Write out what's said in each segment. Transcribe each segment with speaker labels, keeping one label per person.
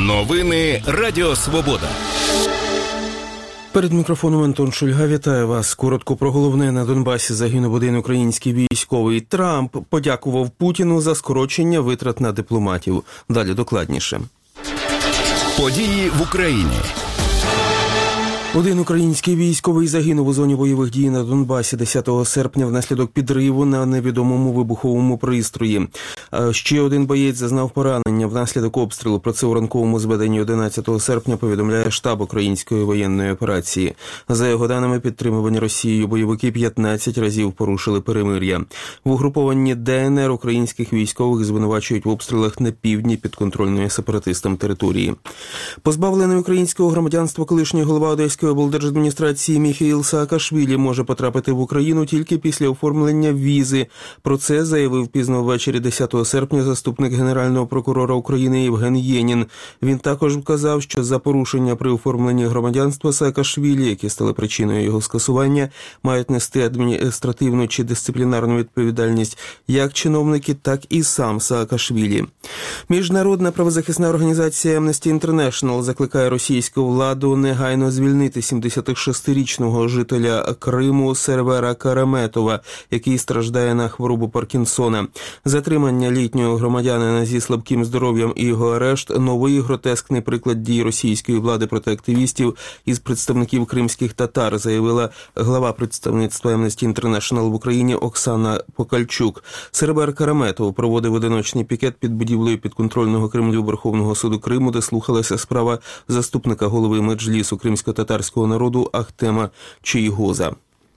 Speaker 1: Новини Радіо Свобода.
Speaker 2: Перед мікрофоном Антон Шульга. Вітаю вас. Коротко про головне. На Донбасі загинув один український військовий. Трамп подякував Путіну за скорочення витрат на дипломатів. Далі докладніше.
Speaker 1: Події в Україні.
Speaker 2: Один український військовий загинув у зоні бойових дій на Донбасі 10 серпня внаслідок підриву на невідомому вибуховому пристрої. Ще один боєць зазнав поранення внаслідок обстрілу. Про це у ранковому зведенні 11 серпня повідомляє штаб української воєнної операції. За його даними, підтримувані Росією бойовики 15 разів порушили перемир'я. В угрупованні ДНР українських військових звинувачують в обстрілах на півдні підконтрольної сепаратистам території. Позбавлений українського громадянства колишній голова Одеської облдержадміністрації Міхеїл Саакашвілі може потрапити в Україну тільки після оформлення візи. Про це заявив пізно ввечері 10 серпня заступник Генерального прокурора України Євген Єнін. Він також вказав, що за порушення при оформленні громадянства Саакашвілі, які стали причиною його скасування, мають нести адміністративну чи дисциплінарну відповідальність як чиновники, так і сам Саакашвілі. Міжнародна правозахисна організація Amnesty International закликає російську владу негайно звільнити 76-річного жителя Криму Сервера Караметова, який страждає на хворобу Паркінсона. Затримання літнього громадянина зі слабким здоров'ям і його арешт – новий гротескний приклад дій російської влади проти активістів із представників кримських татар, заявила глава представництва Amnesty International в Україні Оксана Покальчук. Сервер Караметов проводив одиночний пікет під будівлею підконтрольного Кремлю Верховного суду Криму, де слухалася справа заступника голови Меджлісу кримсько-татарського народу Ахтема Чийгоза.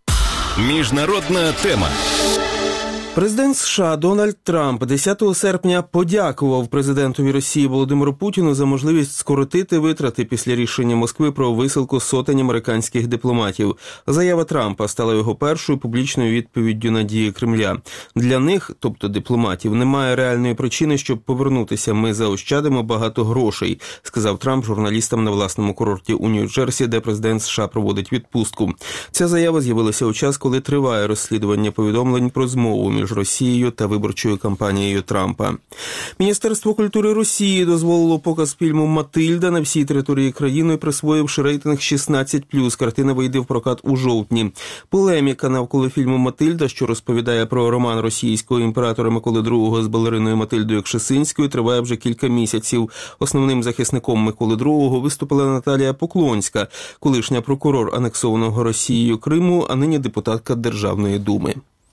Speaker 1: Міжнародна тема.
Speaker 2: Президент США Дональд Трамп 10 серпня подякував президентові Росії Володимиру Путіну за можливість скоротити витрати після рішення Москви про висилку сотень американських дипломатів. Заява Трампа стала його першою публічною відповіддю на дії Кремля. Для них, тобто дипломатів, немає реальної причини, щоб повернутися. Ми заощадимо багато грошей, сказав Трамп журналістам на власному курорті у Нью-Джерсі, де президент США проводить відпустку. Ця заява з'явилася у час, коли триває розслідування повідомлень про змову між Росією та виборчою кампанією Трампа. Міністерство культури Росії дозволило показ фільму «Матильда» на всій території країни, присвоївши рейтинг 16+. Картина вийде в прокат у жовтні. Полеміка навколо фільму «Матильда», що розповідає про роман російського імператора Миколи II з балериною Матильдою Кшесинською, триває вже кілька місяців. Основним захисником Миколи II виступила Наталія Поклонська, колишня прокурор анексованого Росією Криму, а нині депутатка Державної думи.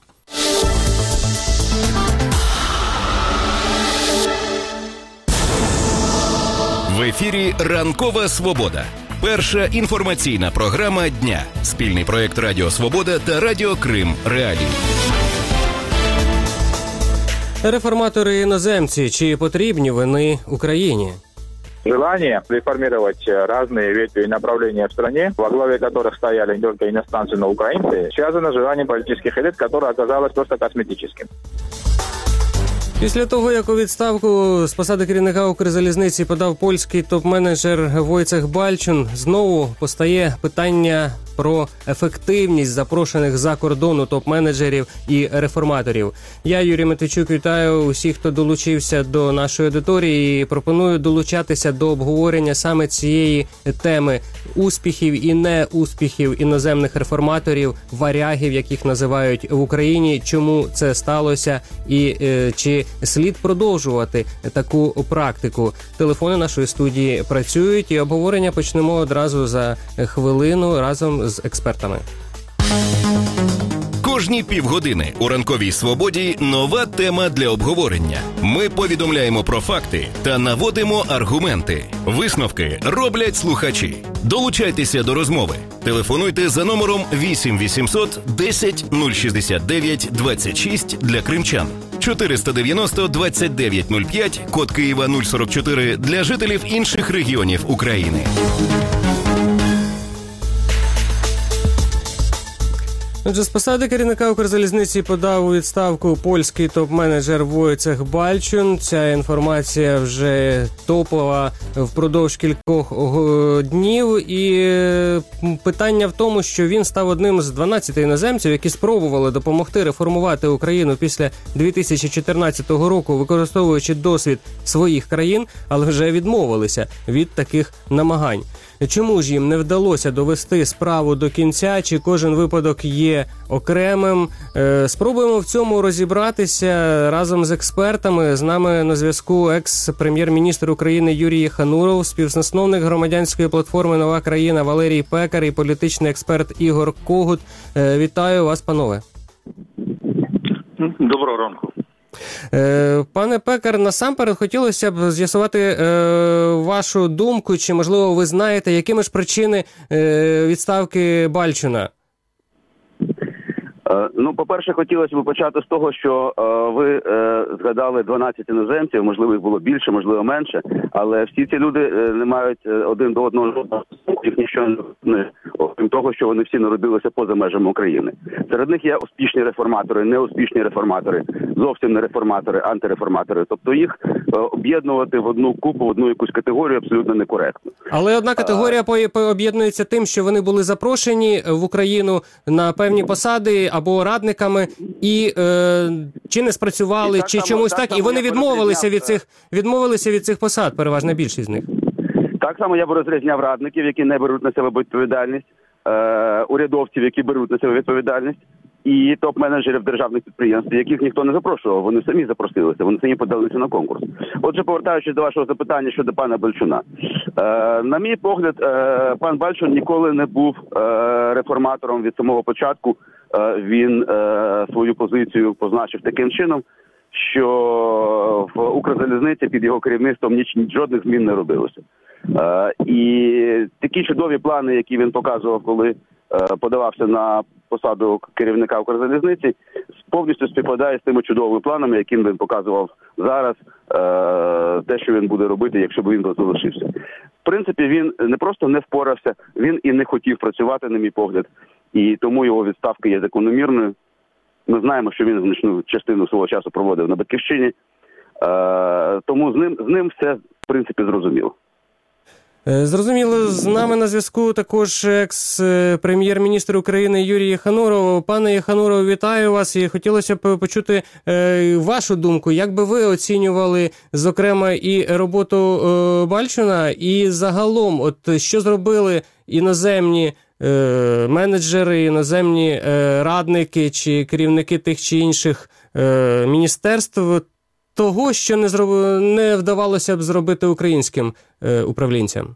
Speaker 1: В ефірі «Ранкова Свобода». Перша інформаційна програма дня. Спільний проєкт Радіо Свобода та Радіо Крим Реалії.
Speaker 3: Реформатори-іноземці. Чи потрібні вони Україні?
Speaker 4: Желание реформировать разные ветви и направления в стране, во главе которых стояли не только иностранцы, но и украинцы, связано с желанием политических элит, которое оказалось просто косметическим.
Speaker 3: Після того, як у відставку з посади керівника Укрзалізниці подав польський топ-менеджер Войцех Балчун, знову постає питання про ефективність запрошених за кордону топ-менеджерів і реформаторів. Я, Юрій Матвійчук, вітаю усіх, хто долучився до нашої аудиторії, і пропоную долучатися до обговорення саме цієї теми успіхів і неуспіхів іноземних реформаторів, варягів, яких називають в Україні, чому це сталося і чи слід продовжувати таку практику. Телефони нашої студії працюють, і обговорення почнемо одразу за хвилину разом з експертами.
Speaker 1: Кожні півгодини у «Ранковій Свободі» нова тема для обговорення. Ми повідомляємо про факти та наводимо аргументи. Висновки роблять слухачі. Долучайтеся до розмови. Телефонуйте за номером 8 800 10 069 26 для кримчан. 490 29 05, код Києва 044 для жителів інших регіонів України.
Speaker 3: Отже, з посади керівника Укрзалізниці подав у відставку польський топ-менеджер Войцех Балчун. Ця інформація вже топова впродовж кількох днів. І питання в тому, що він став одним з 12 іноземців, які спробували допомогти реформувати Україну після 2014 року, використовуючи досвід своїх країн, але вже відмовилися від таких намагань. Чому ж їм не вдалося довести справу до кінця, чи кожен випадок є окремим? Спробуємо в цьому розібратися разом з експертами. З нами на зв'язку екс-прем'єр-міністр України Юрій Єхануров, співзасновник громадянської платформи «Нова країна» Валерій Пекар і політичний експерт Ігор Когут. Вітаю вас, панове.
Speaker 5: Доброго ранку.
Speaker 3: Пане Пекар, насамперед хотілося б з'ясувати вашу думку, чи, можливо, ви знаєте, якими ж причини відставки Балчуна?
Speaker 5: По-перше, хотілося б почати з того, що ви згадали 12 іноземців, можливо, їх було більше, можливо, менше, але всі ці люди не мають один до одного, їх нічого не, окрім того, що вони всі народилися поза межами України. Серед них є успішні реформатори, неуспішні реформатори, зовсім не реформатори, антиреформатори. Тобто їх об'єднувати в одну купу, в одну якусь категорію абсолютно некоректно.
Speaker 3: Але одна категорія об'єднується тим, що вони були запрошені в Україну на певні посади або радниками, і чи не спрацювали, чи чомусь так, і вони відмовилися від цих посад, переважна більшість з них.
Speaker 5: Так само я б розрізняв радників, які не беруть на себе відповідальність, урядовців, які беруть на себе відповідальність, і топ-менеджерів державних підприємств, яких ніхто не запрошував, вони самі запросилися, вони самі подалися на конкурс. Отже, повертаючись до вашого запитання щодо пана Балчуна. На мій погляд, пан Балчун ніколи не був реформатором від самого початку. Він свою позицію позначив таким чином, що в Укрзалізниці під його керівництвом жодних змін не робилося. І такі чудові плани, які він показував, коли подавався на посаду керівника Укрзалізниці, повністю співпадає з тими чудовими планами, які він показував зараз, те, що він буде робити, якщо б він залишився. В принципі, він не просто не впорався, він і не хотів працювати, на мій погляд, і тому його відставка є закономірною. Ми знаємо, що він значну частину свого часу проводив на Батьківщині, тому з ним все, в принципі, зрозуміло.
Speaker 3: Зрозуміло, з нами на зв'язку також екс-прем'єр-міністр України Юрій Єхануров. Пане Єхануров, вітаю вас і хотілося б почути вашу думку. Як би ви оцінювали, зокрема, і роботу Балчуна, і загалом, от що зробили іноземні менеджери, іноземні радники чи керівники тих чи інших міністерств, того, що не вдавалося б зробити українським управлінцям?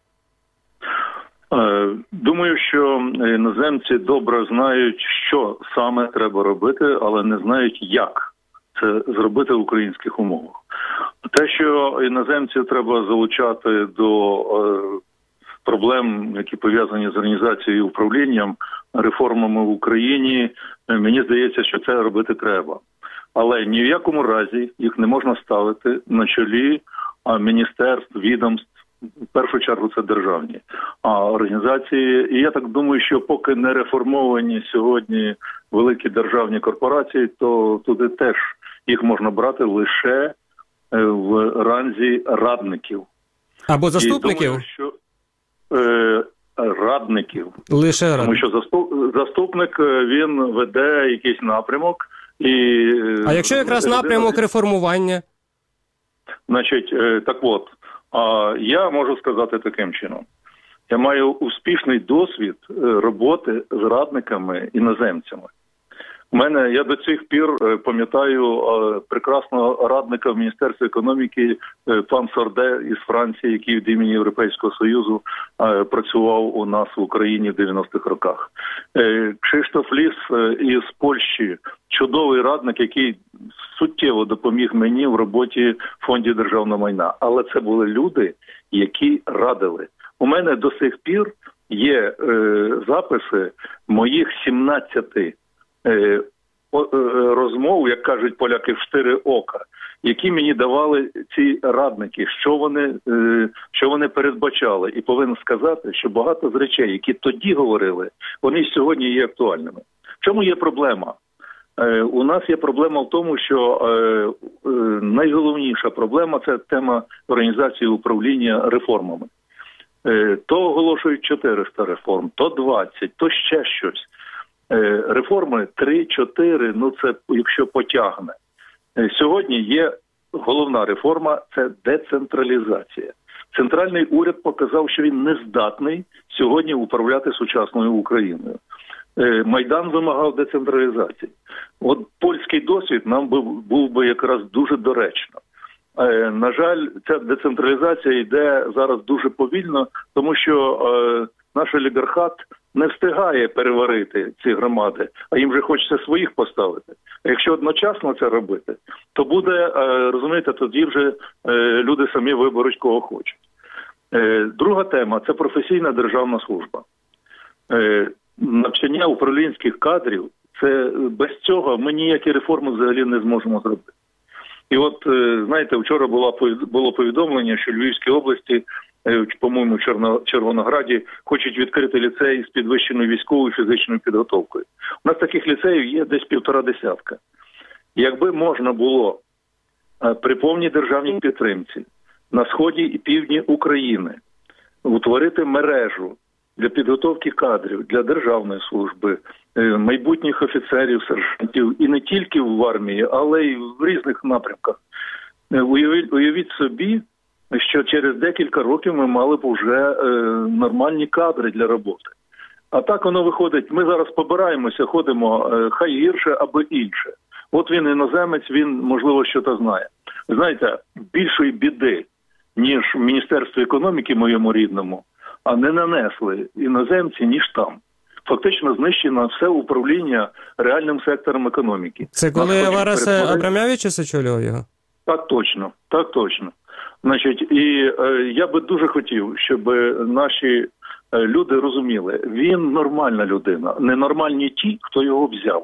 Speaker 6: Думаю, що іноземці добре знають, що саме треба робити, але не знають, як це зробити в українських умовах. Те, що іноземців треба залучати до проблем, які пов'язані з організацією і управлінням, реформами в Україні, мені здається, що це робити треба. Але ні в якому разі їх не можна ставити на чолі міністерств, відомств, в першу чергу це державні організації. І я так думаю, що поки не реформовані сьогодні великі державні корпорації, то туди теж їх можна брати лише в ранзі радників.
Speaker 3: Або заступників?
Speaker 6: Думаю, що радників.
Speaker 3: Лише радників.
Speaker 6: Тому що заступник, він веде якийсь напрямок.
Speaker 3: А якщо якраз напрямок реформування?
Speaker 6: Значить, так от, я можу сказати таким чином. Я маю успішний досвід роботи з радниками іноземцями. Я до цих пір пам'ятаю прекрасного радника в Міністерстві економіки пан Сорде із Франції, який від імені Європейського Союзу працював у нас в Україні в 90-х роках. Кшиштоф Ліс із Польщі, чудовий радник, який суттєво допоміг мені в роботі в Фонді державного майна. Але це були люди, які радили. У мене до сих пір є записи моїх 17 розмов, як кажуть поляки, в 4 ока, які мені давали ці радники, що вони передбачали. І повинен сказати, що багато з речей, які тоді говорили, вони сьогодні є актуальними. В чому є проблема? У нас є проблема в тому, що найголовніша проблема – це тема організації управління реформами. То оголошують 400 реформ, то 20, то ще щось. Реформи 3-4, ну це якщо потягне. Сьогодні є головна реформа – це децентралізація. Центральний уряд показав, що він не здатний сьогодні управляти сучасною Україною. Майдан вимагав децентралізації. От польський досвід нам був би якраз дуже доречно. На жаль, ця децентралізація йде зараз дуже повільно, тому що наш олігархат не встигає переварити ці громади, а їм вже хочеться своїх поставити. А якщо одночасно це робити, то буде, розумієте, тоді вже люди самі виберуть, кого хочуть. Друга тема – це професійна державна служба. Навчання управлінських кадрів, це без цього ми ніякі реформи взагалі не зможемо зробити. І от, знаєте, вчора було повідомлення, що в Львівській області, по-моєму, в Червонограді, хочуть відкрити ліцей з підвищеною військовою фізичною підготовкою. У нас таких ліцеїв є десь 1,5 десятка. Якби можна було при повній державній підтримці на сході і півдні України утворити мережу для підготовки кадрів, для державної служби, майбутніх офіцерів, сержантів, і не тільки в армії, але й в різних напрямках. Уявіть собі, що через декілька років ми мали б вже нормальні кадри для роботи. А так воно виходить, ми зараз побираємося, ходимо, хай гірше, аби інше. От він іноземець, він, можливо, що-то знає. Знаєте, більшої біди, ніж в Міністерстві економіки моєму рідному, а не нанесли іноземці, ніж там. Фактично знищено все управління реальним сектором економіки.
Speaker 3: Це коли Варас Абрамявичус очолював його?
Speaker 6: Так точно, так точно. Значить, і я би дуже хотів, щоб наші люди розуміли, він нормальна людина, ненормальні ті, хто його взяв.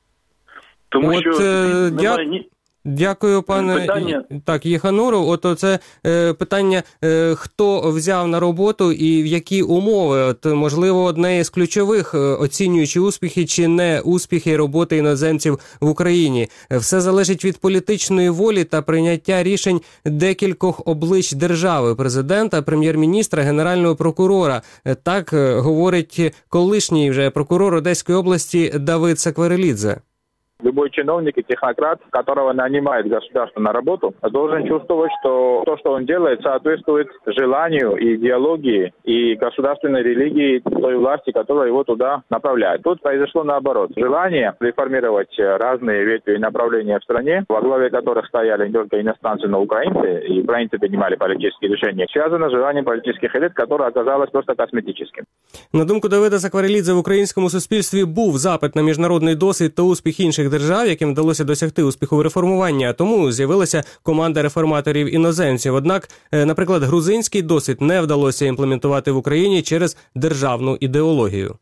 Speaker 6: Тому що немає
Speaker 3: Дякую, пане Єхануров. От це питання, хто взяв на роботу і в які умови. От, можливо, одне із ключових, оцінюючи успіхи чи не успіхи роботи іноземців в Україні. Все залежить від політичної волі та прийняття рішень декількох облич держави – президента, прем'єр-міністра, генерального прокурора. Так говорить колишній вже прокурор Одеської області Давид Сакварелідзе.
Speaker 4: Любой чиновник и технократ, которого нанимает государство на работу, должен чувствовать, что то, что он делает, соответствует желанию и идеологии и государственной религии той власти, которая его туда направляет. Тут произошло наоборот. Желание реформировать разные ветви и направления в стране, во главе которых стояли не только иностранцы, но и украинцы, и украинцы принимали политические решения, связано с желанием политических элит, которое оказалось просто косметическим.
Speaker 3: На думку Давида Сакварелідзе, в українському суспільстві був запит на міжнародний досвід та успіх інших держав, яким вдалося досягти успіху в реформуванні, а тому з'явилася команда реформаторів-іноземців. Однак, наприклад, грузинський досвід не вдалося імплементувати в Україні через державну ідеологію.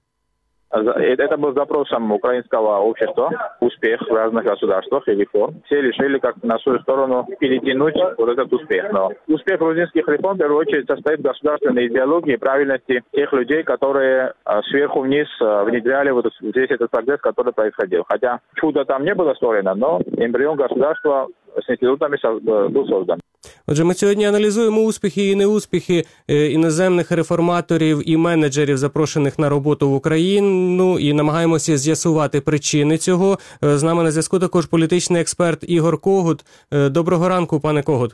Speaker 4: Это был запросом украинского общества, успех в разных государствах и реформ. Все решили как на свою сторону перетянуть вот этот успех. Но успех грузинских реформ, в первую очередь, состоит в государственной идеологии и правильности тех людей, которые сверху вниз внедряли вот здесь этот прогресс, который происходил. Хотя чудо там не было створено, но эмбрион государства з інститутами був создан.
Speaker 3: Отже, ми сьогодні аналізуємо успіхи і неуспіхи іноземних реформаторів і менеджерів, запрошених на роботу в Україну, і намагаємося з'ясувати причини цього. З нами на зв'язку також політичний експерт Ігор Когут. Доброго ранку, пане Когут.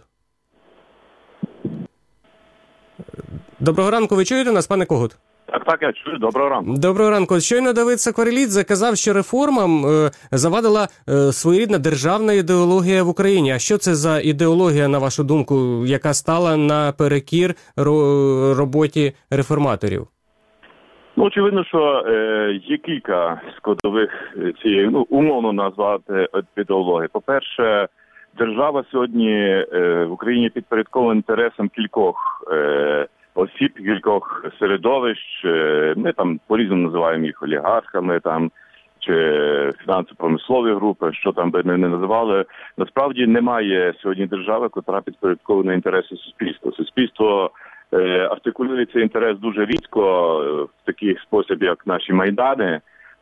Speaker 3: Доброго ранку, ви чуєте нас, пане Когут?
Speaker 7: Так, я чую. Доброго ранку.
Speaker 3: Доброго ранку. Щойно Давид Сакварелідзе казав, що реформам завадила своєрідна державна ідеологія в Україні. А що це за ідеологія, на вашу думку, яка стала наперекір роботі реформаторів?
Speaker 7: Очевидно, що є кілька складових цієї, умовно назвати ідеології. По-перше, держава сьогодні в Україні підпорядкована інтересам кількох осіб, кількох середовищ, ми там по-різному називаємо їх олігархами, там, чи фінансово-промислові групи, що там би не називали. Насправді немає сьогодні держави, яка підпорядкована інтереси суспільства. Суспільство артикулює цей інтерес дуже рідко в такий спосіб, як наші майдани,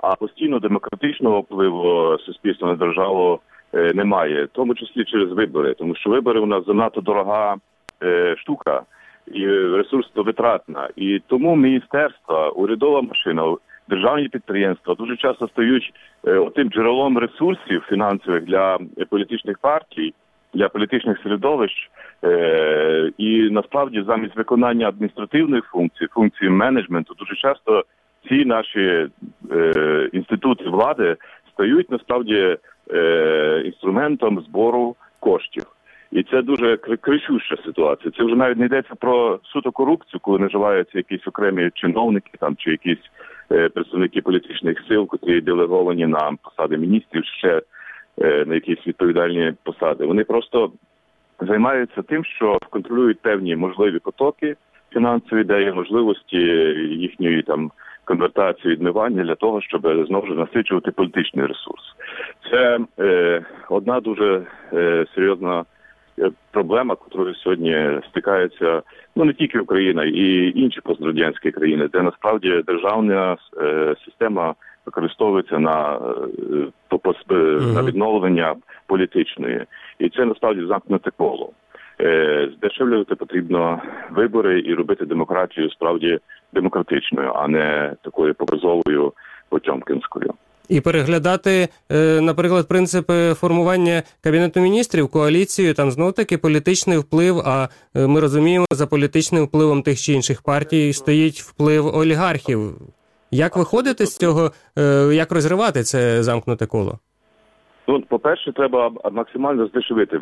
Speaker 7: а постійно демократичного впливу суспільства на державу немає, в тому числі через вибори, тому що вибори у нас занадто дорога штука і ресурсно-витратна. І тому міністерства, урядова машина, державні підприємства дуже часто стають тим джерелом ресурсів фінансових для політичних партій, для політичних середовищ. І насправді замість виконання адміністративних функцій менеджменту, дуже часто ці наші інститути влади стають насправді інструментом збору коштів. І це дуже кричуща ситуація. Це вже навіть не йдеться про суто корупцію, коли наживаються якісь окремі чиновники там чи якісь представники політичних сил, котрі делеговані на посади міністрів, ще на якісь відповідальні посади. Вони просто займаються тим, що контролюють певні можливі потоки фінансові, де є можливості їхньої там конвертації, відмивання для того, щоб знову ж насичувати політичний ресурс. Це одна дуже серйозна проблема, якою сьогодні стикається не тільки Україна, і інші пострадянські країни, де насправді державна система використовується на відновлення політичної. І це насправді замкнуте коло. Здешевлювати потрібно вибори і робити демократію справді демократичною, а не такою показовою потьомкінською.
Speaker 3: І переглядати, наприклад, принципи формування Кабінету міністрів, коаліцію, там знов-таки політичний вплив, а ми розуміємо, за політичним впливом тих чи інших партій стоїть вплив олігархів. Як виходити з цього, як розривати це замкнуте коло?
Speaker 7: По-перше, треба максимально здешевити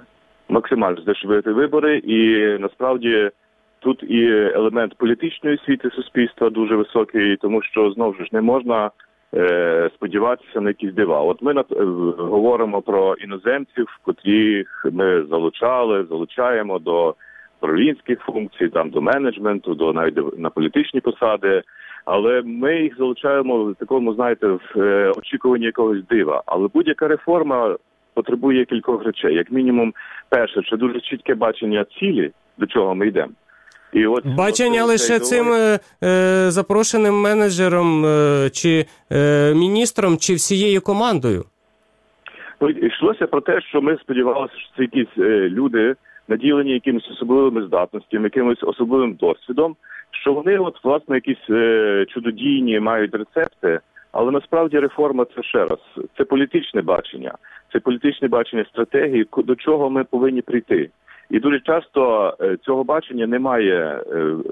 Speaker 7: вибори. І насправді тут і елемент політичної освіти суспільства дуже високий, тому що, знову ж не можна сподіватися на якісь дива. От ми говоримо про іноземців, котрих ми залучаємо до управлінських функцій, там до менеджменту, навіть на політичні посади. Але ми їх залучаємо в такому, в очікуванні якогось дива. Але будь-яка реформа потребує кількох речей. Як мінімум, перше, це дуже чітке бачення цілі, до чого ми йдемо. І
Speaker 3: бачення лише цим запрошеним менеджером чи міністром, чи всією командою?
Speaker 7: Йшлося про те, що ми сподівалися, що це якісь люди, наділені якимись особливими здатностями, якимось особливим досвідом, що вони, власне, якісь чудодійні мають рецепти, але насправді реформа – це ще раз, це політичне бачення стратегії, до чого ми повинні прийти. І дуже часто цього бачення немає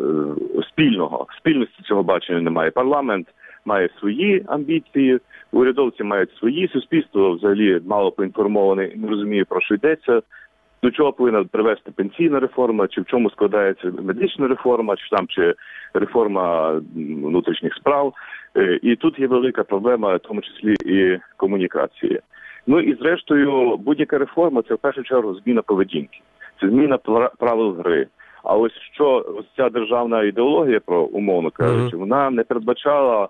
Speaker 7: спільності цього бачення немає. Парламент має свої амбіції, урядовці мають свої, суспільство взагалі мало поінформоване, не розуміє, про що йдеться, до чого повинна привести пенсійна реформа, чи в чому складається медична реформа, чи реформа внутрішніх справ. І тут є велика проблема, в тому числі і комунікації. І зрештою, будь-яка реформа – це в першу чергу зміна поведінки. Це зміна правил гри. А ось ця державна ідеологія, умовно кажучи, вона не передбачала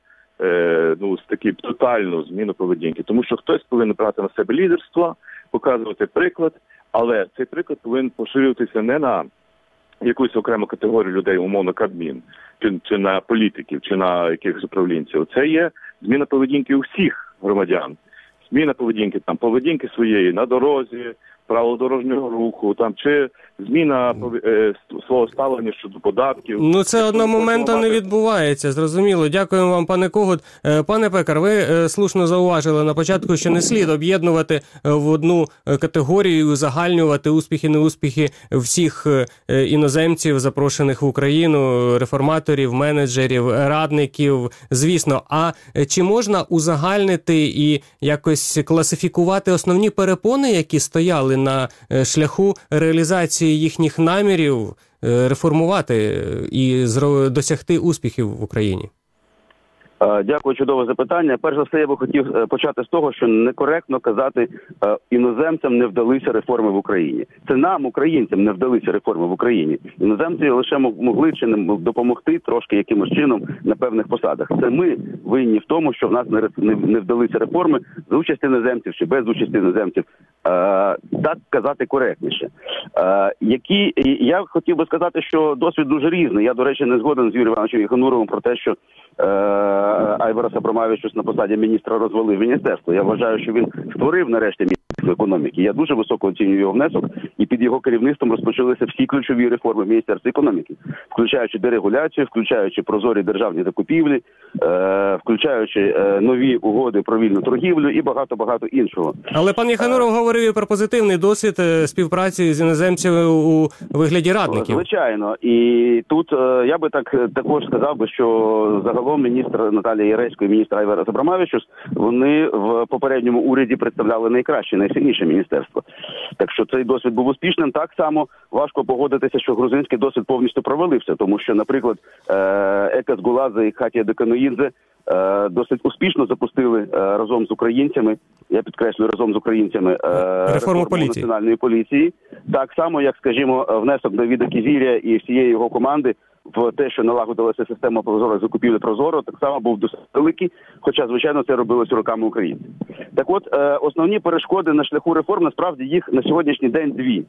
Speaker 7: таку тотальну зміну поведінки. Тому що хтось повинен брати на себе лідерство, показувати приклад, але цей приклад повинен поширюватися не на якусь окрему категорію людей, умовно Кабмін, чи на політиків, чи на якихось управлінців. Це є зміна поведінки у всіх громадян. Зміна поведінки своєї на дорозі, правил дорожнього руху, чи зміна свого ставлення щодо податків.
Speaker 3: Це одномоментно не відбувається, зрозуміло. Дякуємо вам, пане Когут. Пане Пекар, ви слушно зауважили на початку, що не слід об'єднувати в одну категорію, узагальнювати успіхи-неуспіхи всіх іноземців, запрошених в Україну, реформаторів, менеджерів, радників, звісно. А чи можна узагальнити і якось класифікувати основні перепони, які стояли на шляху реалізації їхніх намірів реформувати і досягти успіхів в Україні?
Speaker 5: Дякую, чудове запитання. Перш за все, я би хотів почати з того, що некоректно казати, іноземцям не вдалися реформи в Україні. Це нам, українцям, не вдалися реформи в Україні. Іноземці лише могли чи не допомогти трошки якимось чином на певних посадах. Це ми винні в тому, що в нас не вдалися реформи з участі іноземців чи без участі іноземців. Так казати коректніше. Я хотів би сказати, що досвід дуже різний. Я, до речі, не згоден з Юрієм Івановичем Єхонуровим про те, що Айварас Абромавичус на посаді міністра розвалив міністерство. Я вважаю, що він створив нарешті міністерство економіки. Я дуже високо оцінюю його внесок, і під його керівництвом розпочалися всі ключові реформи в Міністерстві економіки, включаючи дерегуляцію, включаючи прозорі державні закупівлі, включаючи нові угоди про вільну торгівлю і багато-багато іншого.
Speaker 3: Але пан Єхануров говорив і про позитивний досвід співпраці з іноземцями у вигляді радників.
Speaker 5: Звичайно. І тут я би також сказав би, що загалом міністр Наталія Яресько і міністр Айварас Абромавичус, вони в попередньому уряді представляли найкраще, найсильніше міністерство. Так що цей досвід був успішним. Так само важко погодитися, що грузинський досвід повністю провалився, тому що, наприклад, Екас Гуладзе і Хатія Деканоїдзе досить успішно запустили разом з українцями, я підкреслюю, разом з українцями, реформу національної поліції. Так само, як, скажімо, внесок Давіда Кізіря і всієї його команди в те, що налагодилася система прозорої закупівлі Прозоро, так само був досить великий, хоча, звичайно, це робилося руками українців. Так от, основні перешкоди на шляху реформ, насправді, їх на сьогоднішній день дві.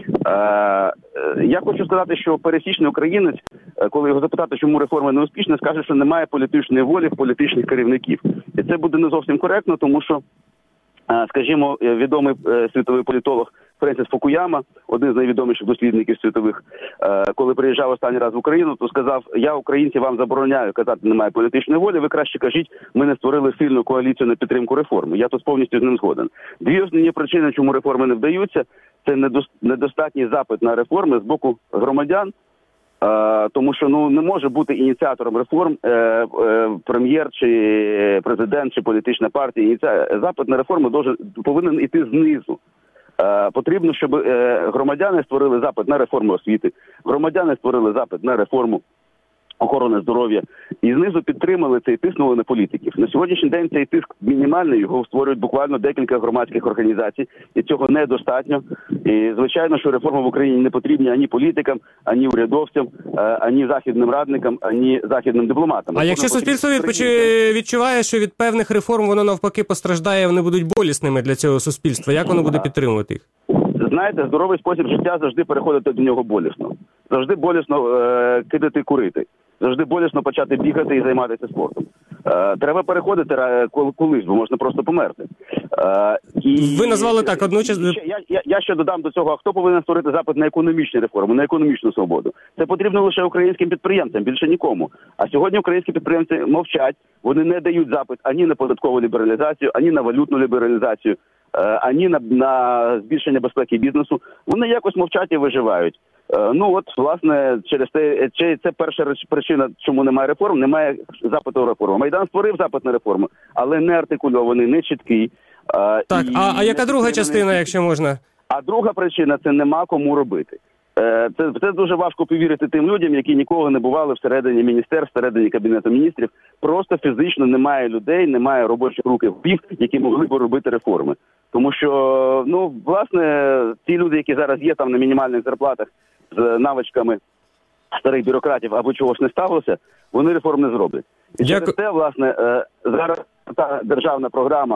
Speaker 5: Я хочу сказати, що пересічний українець, коли його запитати, чому реформи не успішні, скаже, що немає політичної волі в політичних керівників. І це буде не зовсім коректно, тому що, скажімо, відомий світовий політолог Френсіс Фукуяма, один з найвідоміших дослідників світових, коли приїжджав останній раз в Україну, то сказав: я, українці, вам забороняю казати, немає політичної волі, ви краще кажіть, ми не створили сильну коаліцію на підтримку реформи. Я тут повністю з ним згоден. Дві основні причини, чому реформи не вдаються, це недостатній запит на реформи з боку громадян, тому що не може бути ініціатором реформ прем'єр чи президент чи політична партія. Запит на реформи повинен іти знизу. Потрібно, щоб громадяни створили запит на реформу освіти, громадяни створили запит на реформу охорони здоров'я і знизу підтримали це і тиснули на політиків. На сьогоднішній день цей тиск мінімальний, його створюють буквально декілька громадських організацій, і цього недостатньо. І, звичайно, що реформи в Україні не потрібні ані політикам, ані урядовцям, ані західним радникам, ані західним дипломатам.
Speaker 3: А якщо суспільство відчуває, що від певних реформ воно навпаки постраждає, вони будуть болісними для цього суспільства, як воно буде підтримувати їх?
Speaker 5: Знаєте, здоровий спосіб життя завжди переходити до нього болісно. Завжди болісно кидати курити. Завжди болісно почати бігати і займатися спортом. Треба переходити колись, бо можна просто померти.
Speaker 3: Ви назвали так одночас.
Speaker 5: Я ще додам до цього, а хто повинен створити запит на економічні реформи, на економічну свободу? Це потрібно лише українським підприємцям, більше нікому. А сьогодні українські підприємці мовчать, вони не дають запит ані на податкову лібералізацію, ані на валютну лібералізацію, ані на збільшення безпеки бізнесу. Вони якось мовчать і виживають. Власне, це перша причина, чому немає реформ, немає запиту на реформу. Майдан створив запит на реформу, але не артикульований, не чіткий.
Speaker 3: Так, а яка друга частина, якщо можна?
Speaker 5: А друга причина – це нема кому робити. Це дуже важко повірити тим людям, які ніколи не бували всередині міністерств, всередині Кабінету міністрів. Просто фізично немає людей, немає робочих рук і голів, які могли б робити реформи. Тому що, власне, ті люди, які зараз є там на мінімальних зарплатах з навичками старих бюрократів або чогось не сталося, вони реформ не зроблять. І через те, власне, зараз та державна програма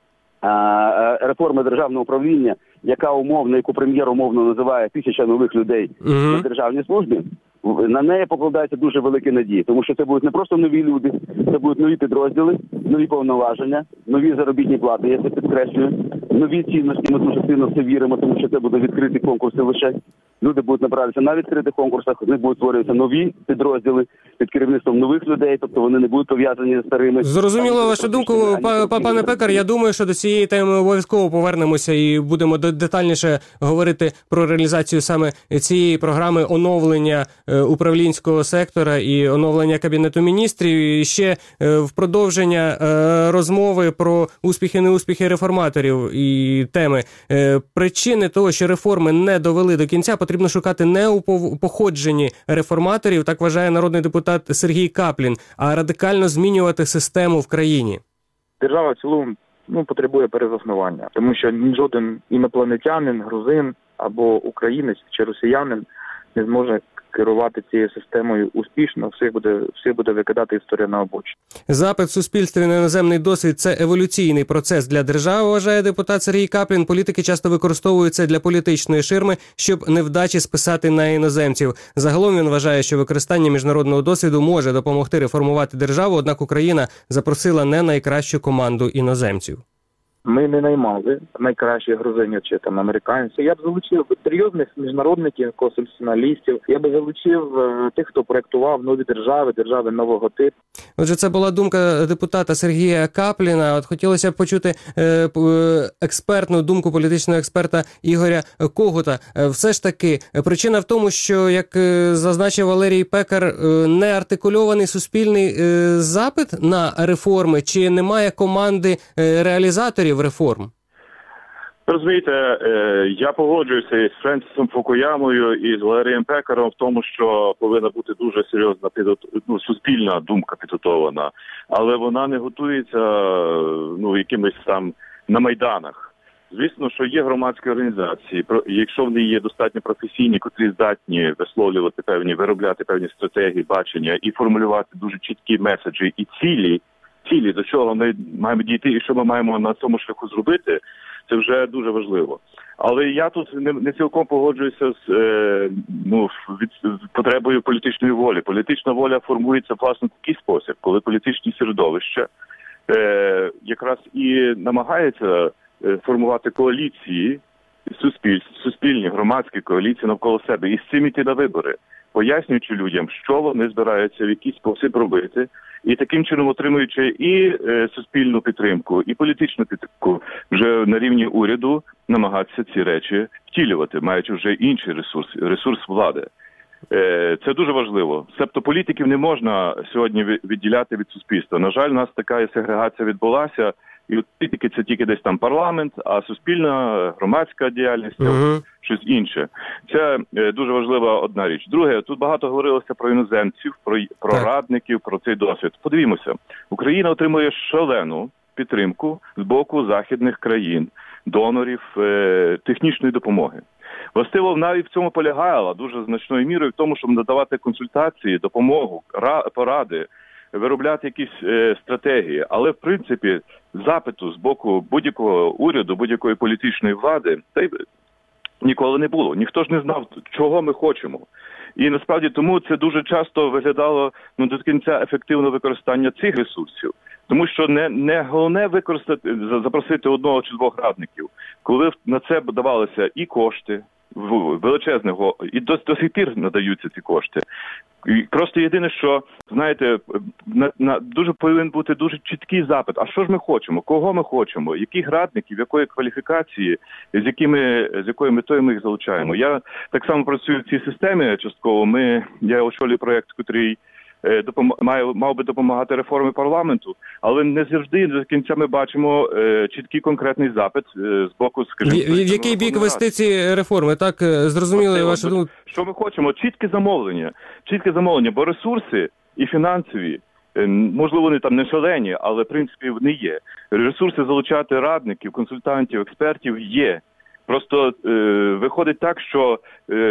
Speaker 5: реформи державного управління, яку прем'єр умовно називає 1000 нових людей на державній службі, на неї покладаються дуже великі надії, тому що це будуть не просто нові люди, це будуть нові підрозділи, нові повноваження, нові заробітні плати, я це підкреслюю, нові цінності, ми дуже сильно в це віримо, тому що це будуть відкриті конкурси лише. Люди будуть набиратися на відкритих конкурсах, вони будуть створюватися нові підрозділи під керівництвом нових людей, тобто вони не будуть пов'язані з старими.
Speaker 3: Зрозуміло вашу думку, пане Пекар. Я думаю, що до цієї теми обов'язково повернемося і будемо детальніше говорити про реалізацію саме цієї програми оновлення управлінського сектора і оновлення Кабінету міністрів. І ще в продовження розмови про успіхи-неуспіхи реформаторів і теми. Причини того, що реформи не довели до кінця, потрібно шукати не у походженні реформаторів, так вважає народний депутат Сергій Каплін, а радикально змінювати систему в країні.
Speaker 8: Держава в цілому потребує перезаснування, тому що жоден інопланетянин, грузин або українець чи росіянин не зможе керувати цією системою успішно, всіх буде викидати історія на обочину.
Speaker 3: Запит в суспільстві на іноземний досвід – це еволюційний процес для держави, вважає депутат Сергій Каплін. Політики часто використовують це для політичної ширми, щоб невдачі списати на іноземців. Загалом він вважає, що використання міжнародного досвіду може допомогти реформувати державу, однак Україна запросила не найкращу команду іноземців.
Speaker 8: Ми не наймали найкращих грузинів чи там американців. Я б залучив серйозних міжнародників, конституціоналістів. Я б залучив тих, хто проєктував нові держави нового типу.
Speaker 3: Отже, це була думка депутата Сергія Капліна. От хотілося б почути експертну думку політичного експерта Ігоря Когута. Все ж таки, причина в тому, що, як зазначив Валерій Пекар, не артикульований суспільний запит на реформи, чи немає команди реалізаторів реформ?
Speaker 7: Розумієте, я погоджуюся із Френсісом Фукуямою і з Валерієм Пекаром в тому, що повинна бути дуже серйозна суспільна думка підготовлена, але вона не готується якимись там на майданах. Звісно, що є громадські організації, якщо вони є достатньо професійні, котрі здатні висловлювати виробляти певні стратегії, бачення і формулювати дуже чіткі меседжі і цілі, до чого ми маємо дійти і що ми маємо на цьому шляху зробити, це вже дуже важливо. Але я тут не цілком погоджуюся з потребою політичної волі. Політична воля формується, власне, в такий спосіб, коли політичні середовища якраз і намагаються формувати коаліції, суспільні, громадські коаліції навколо себе. І з цим йти на вибори, пояснюючи людям, що вони збираються в який спосіб робити, і таким чином отримуючи і суспільну підтримку, і політичну підтримку вже на рівні уряду, намагатися ці речі втілювати, маючи вже інший ресурс влади. Це дуже важливо. Себто політиків не можна сьогодні відділяти від суспільства. На жаль, у нас така сегрегація відбулася, і політики – це тільки десь там парламент, а суспільна, громадська діяльність – щось інше. Це дуже важлива одна річ. Друге, тут багато говорилося про іноземців, про радників, про цей досвід. Подивімося, Україна отримує шалену підтримку з боку західних країн, донорів технічної допомоги. Властиво, навіть в цьому полягала дуже значною мірою в тому, щоб надавати консультації, допомогу, поради, виробляти якісь стратегії. Але, в принципі, запиту з боку будь-якого уряду, будь-якої політичної влади ніколи не було. Ніхто ж не знав, чого ми хочемо. І насправді тому це дуже часто виглядало до кінця ефективне використання цих ресурсів. Тому що не головне запросити одного чи двох радників, коли на це давалися і кошти величезного, і до сих пір надаються ці кошти. І просто єдине, що, знаєте, дуже повинен бути дуже чіткий запит. А що ж ми хочемо? Кого ми хочемо? Яких радників, якої кваліфікації, з якою метою ми їх залучаємо? Я так само працюю в цій системі частково. Я очолюю проєкт, який мав би допомагати реформі парламенту, але не завжди до кінця ми бачимо чіткий конкретний запит з боку, скажімо...
Speaker 3: В який бік вести ці реформи? Так, зрозуміло вашу думку.
Speaker 7: Що ми хочемо? Чітке замовлення, бо ресурси і фінансові, можливо, вони там не шалені, але, в принципі, вони є. Ресурси залучати радників, консультантів, експертів є. Просто виходить так, що...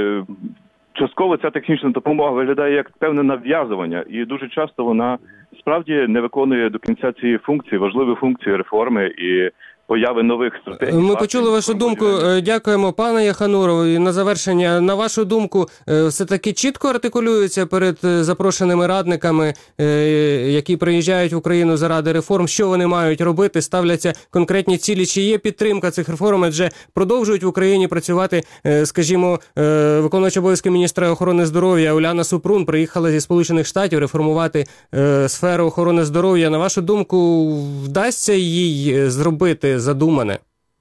Speaker 7: частково ця технічна допомога виглядає як певне нав'язування, і дуже часто вона справді не виконує до кінця цієї функції, важливі функції реформи і появи нових стратегій.
Speaker 3: Ми почули вашу думку. Дякуємо, пане Яхануров. І на завершення, на вашу думку, все-таки чітко артикулюється перед запрошеними радниками, які приїжджають в Україну заради реформ, що вони мають робити, ставляться конкретні цілі, чи є підтримка цих реформ, адже продовжують в Україні працювати, скажімо, виконуючий обов'язки міністра охорони здоров'я Уляна Супрун приїхала зі Сполучених Штатів реформувати сферу охорони здоров'я. На вашу думку, вдасться їй зробити задумане?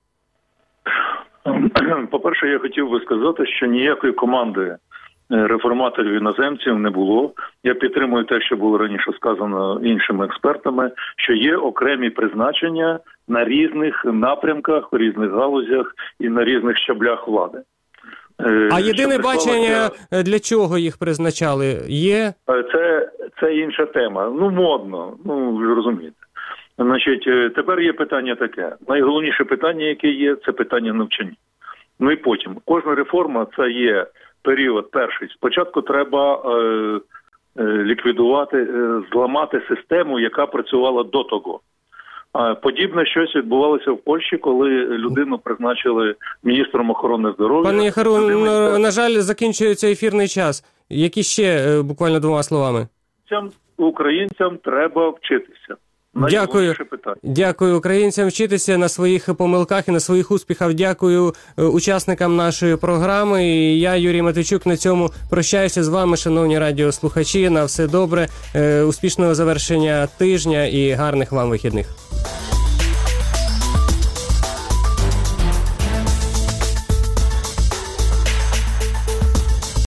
Speaker 6: По-перше, я хотів би сказати, що ніякої команди реформаторів-іноземців не було. Я підтримую те, що було раніше сказано іншими експертами, що є окремі призначення на різних напрямках, в різних галузях і на різних щаблях влади.
Speaker 3: А єдине бачення, для чого їх призначали, є?
Speaker 6: Це інша тема. Модно, ви розумієте. Значить, тепер є питання таке. Найголовніше питання, яке є, це питання навчання. І потім. Кожна реформа – це є період перший. Спочатку треба ліквідувати, зламати систему, яка працювала до того. Подібне щось відбувалося в Польщі, коли людину призначили міністром охорони здоров'я.
Speaker 3: Пане Єхару, на жаль, закінчується ефірний час. Які ще, буквально 2 словами?
Speaker 6: Українцям треба вчитися.
Speaker 3: Дякую українцям вчитися на своїх помилках і на своїх успіхах. Дякую учасникам нашої програми. І я, Юрій Матвійчук, на цьому прощаюся з вами, шановні радіослухачі. На все добре, успішного завершення тижня і гарних вам вихідних.